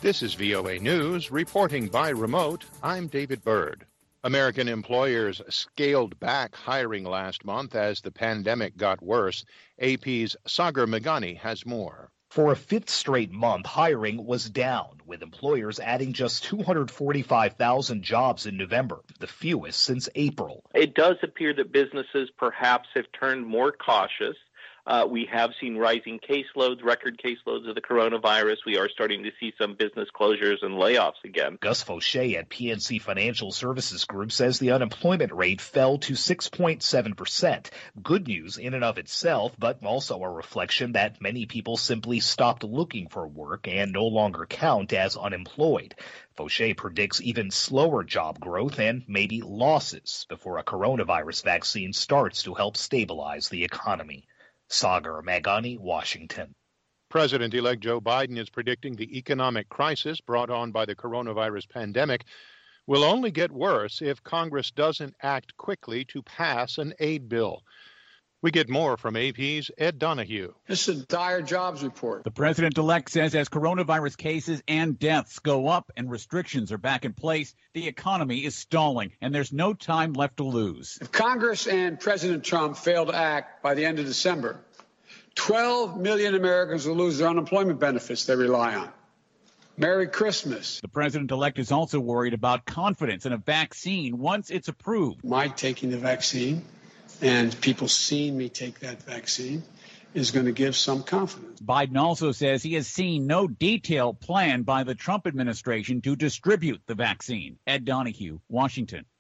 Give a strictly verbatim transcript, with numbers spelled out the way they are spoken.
This is V O A News, reporting by remote. I'm David Byrd. American employers scaled back hiring last month as the pandemic got worse. A P's Sagar Meghani has more. For a fifth straight month, hiring was down, with employers adding just two hundred forty-five thousand jobs in November, the fewest since April. It does appear that businesses perhaps have turned more cautious. Uh, we have seen rising caseloads, record caseloads of the coronavirus. We are starting to see some business closures and layoffs again. Gus Fauché at P N C Financial Services Group says the unemployment rate fell to six point seven percent. Good news in and of itself, but also a reflection that many people simply stopped looking for work and no longer count as unemployed. Fauché predicts even slower job growth and maybe losses before a coronavirus vaccine starts to help stabilize the economy. Sagar Meghani, Washington. President-elect Joe Biden is predicting the economic crisis brought on by the coronavirus pandemic will only get worse if Congress doesn't act quickly to pass an aid bill. We get more from A P's Ed Donahue. This is a dire jobs report. The president-elect says as coronavirus cases and deaths go up and restrictions are back in place, the economy is stalling and there's no time left to lose. If Congress and President Trump fail to act by the end of December, twelve million Americans will lose their unemployment benefits they rely on. Merry Christmas. The president-elect is also worried about confidence in a vaccine once it's approved. My taking the vaccine and people seeing me take that vaccine is going to give some confidence. Biden also says he has seen no detailed plan by the Trump administration to distribute the vaccine. Ed Donahue, Washington.